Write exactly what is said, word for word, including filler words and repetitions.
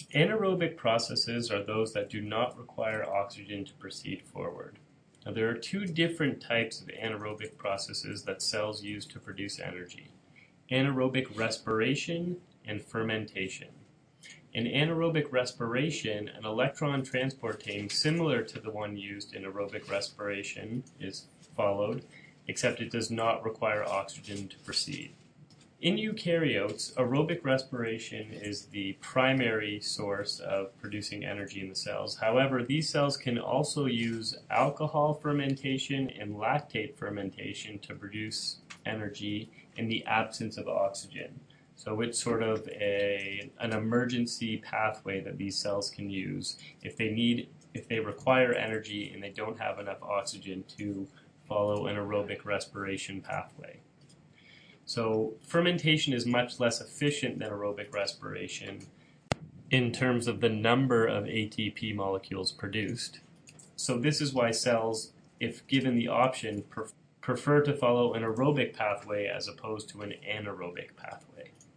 Anaerobic processes are those that do not require oxygen to proceed forward. Now, there are two different types of anaerobic processes that cells use to produce energy: anaerobic respiration and fermentation. In anaerobic respiration, an electron transport chain similar to the one used in aerobic respiration is followed, except it does not require oxygen to proceed. In eukaryotes, aerobic respiration is the primary source of producing energy in the cells. However, these cells can also use alcohol fermentation and lactate fermentation to produce energy in the absence of oxygen. So it's sort of a, an emergency pathway that these cells can use if they need, if they require energy and they don't have enough oxygen to follow an aerobic respiration pathway. So fermentation is much less efficient than aerobic respiration in terms of the number of A T P molecules produced. So this is why cells, if given the option, pref- prefer to follow an aerobic pathway as opposed to an anaerobic pathway.